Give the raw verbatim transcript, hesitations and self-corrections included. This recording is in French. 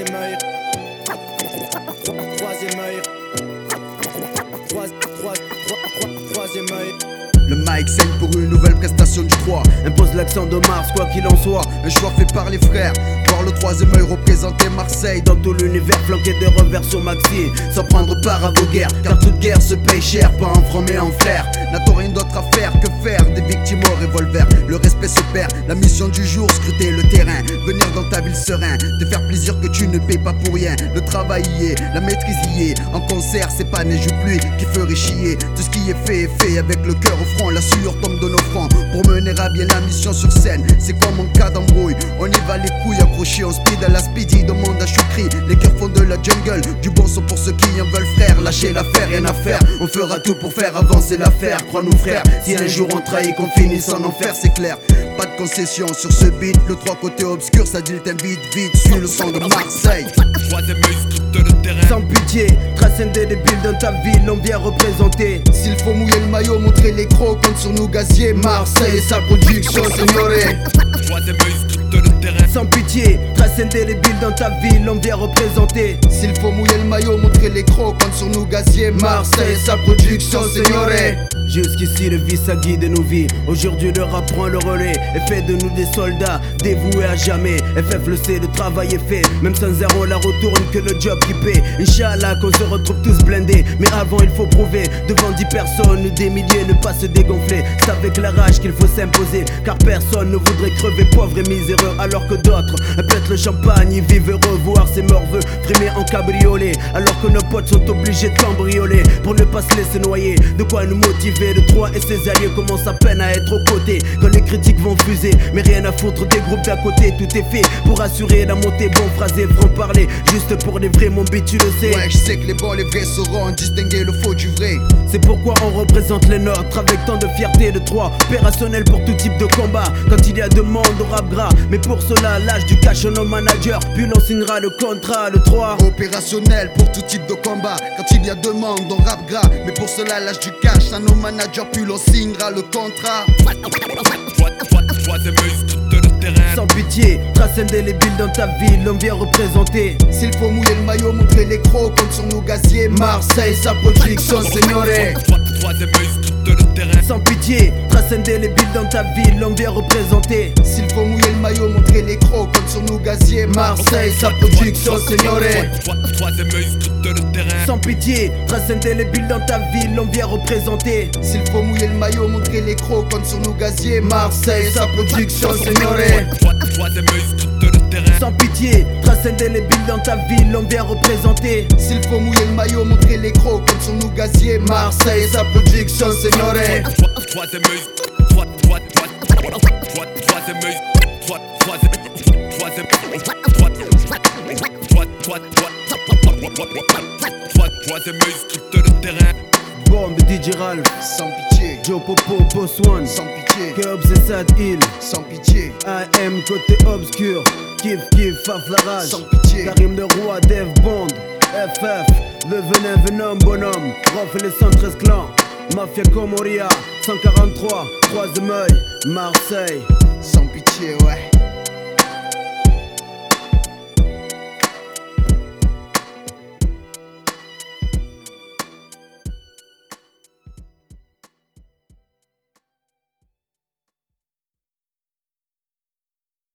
Troisième œil. Troisième œil. Troisième œil. Le mic saigne pour une nouvelle prestation du trois. Impose l'accent de Mars, quoi qu'il en soit. Un choix fait par les frères. Voir le troisième œil représenter Marseille. Dans tout l'univers flanqué de revers sur maxi. Sans prendre part à vos guerres, car toute guerre se paye cher. Pas en franc mais en flair. N'a-t-on rien d'autre à faire que faire des victimes au revolver. Le respect se perd, la mission du jour, scruter le terrain. Venir dans ta ville serein, te faire plaisir que tu ne payes pas pour rien. Le travail y est, la maîtrise y est. En concert c'est pas neige ou pluie qui ferait chier. Tout ce qui est fait est fait avec le cœur au front. La sueur tombe de nos fronts pour mener à bien la mission sur scène. C'est comme en cas d'embrouille, on y va les couilles accrochées. On speed à la speedy, demande à Choukri. Les cœurs font de la jungle, du bon son pour ceux qui en veulent frère. Lâchez l'affaire, rien à faire, on fera tout pour faire avancer l'affaire. Crois-nous frère, si un jour on trahit qu'on finisse en enfer c'est clair. Pas de concession sur ce beat, le trois côtés obscur ça dit t'invite vite. Suis le son de Marseille. Troisième œil scrute le terrain. Sans pitié, trace indélébile dans ta ville, on vient représenter. S'il faut mouiller le maillot, montrer les crocs, compte sur nous gaziers. Marseille et sa production, signoré. Troisième œil scrute le terrain. Sans pitié, trace indélébile dans ta ville, on vient représenter. S'il faut mouiller le maillot, montrer les crocs, compte sur nous gaziers. Marseille et sa production, signoré. Jusqu'ici le vice a guidé nos vies. Aujourd'hui le rap prend le relais et fait de nous des soldats dévoués à jamais. F F le sait, le travail est fait. Même sans zéro la retourne que le job qui paie. Inch'Allah qu'on se retrouve tous blindés. Mais avant il faut prouver devant dix personnes, des milliers, ne pas se dégonfler. C'est avec la rage qu'il faut s'imposer, car personne ne voudrait crever pauvre et miséreux. Alors que d'autres pètent le champagne, ils vivent heureux. Voir ses morveux frimer en cabriolet. Alors que nos potes sont obligés de cambrioler pour ne pas se laisser noyer. De quoi nous motiver. Le trois et ses alliés commencent à peine à être aux côtés. Quand les critiques vont fuser, mais rien à foutre des groupes d'à côté. Tout est fait pour assurer la montée, bon phrasé, franc parler. Juste pour les vrais, mon beat tu le sais. Ouais je sais que les bons, les vrais sauront distinguer le faux du vrai. C'est pourquoi on représente les nôtres avec tant de fierté. Le trois, opérationnel pour tout type de combat. Quand il y a demande au rap gras, mais pour cela lâche du cash à nos managers. Puis l'on signera le contrat, le trois. Opérationnel pour tout type de combat. Quand il y a demande on rap gras, mais pour cela lâche du cash à nos managers. Puis l'on signera le contrat. Troisième œil scrute le terrain. Sans pitié, trace indélébile dans ta ville, on vient représenter. S'il faut mouiller le maillot, montrer les crocs, compte sur nos gaziers. Marseille, sa production, signoré. Troisième œil scrute le terrain. Sans pitié, trace indélébile dans ta ville, on vient représenter. S'il faut mouiller le maillot, montrer les crocs, compte sur nos gaziers. Marseille, sa production, signoré. Troisième œil scrute le terrain. Sans pitié, trace indélébile dans ta ville, on vient représenter. S'il faut mouiller le maillot, montrer les crocs, compte sur nos gaziers. Marseille, sa production, signoré. Troisième œil scrute le terrain. Sans pitié, trace indélébile dans ta ville, on vient représenter. S'il faut mouiller le maillot, montrer les crocs, compte sur nos gaziers. Marseille, sa production, signoré. Troisième œil, troisième œil, troisième troisième œil scrute le terrain. Bombe D J Ralph, sans pitié. Joe Popo, Boss One, sans pitié. Curbs et Sad Hill, sans pitié. A M côté obscur, Kif Kif, Faf la rage, sans pitié. Karim de Roi, Dev Bond, F F, le venin venom bonhomme, Rof et les cent treize clans, Mafia Comoria, cent quarante-trois, Troisième œil, Marseille. Sans pitié, ouais.